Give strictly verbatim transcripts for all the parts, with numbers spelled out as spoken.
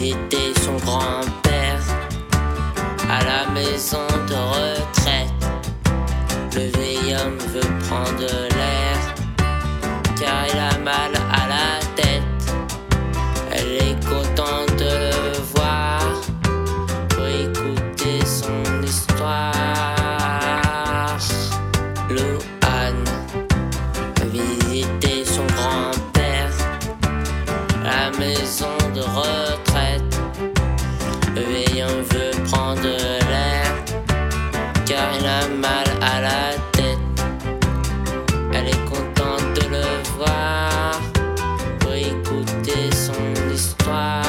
visiter son grand-père à la maison de retraite. Le vieil homme veut prendre l'air car il a mal à la tête. Elle est contente de le voir pour écouter son histoire. Louane a visité son grand-père à la maison de retraite. Le vieil homme veut prendre l'air car il a mal à la tête. Elle est contente de le voir pour écouter son histoire.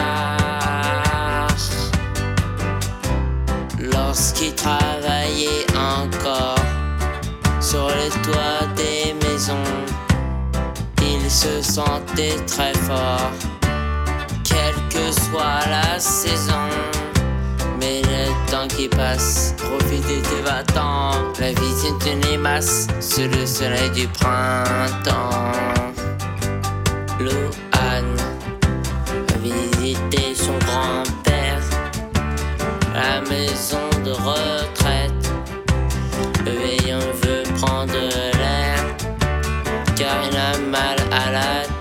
Lorsqu'il travaillait encore sur les toits des maisons, il se sentait très fort, quelle que soit la saison. Mais le temps qui passe, profiter des va-t'en. La vie c'est une limace sous le soleil du printemps. Louane a visité son grand-père à la maison de retraite. Le vieil homme veut prendre l'air car il a mal à la tête.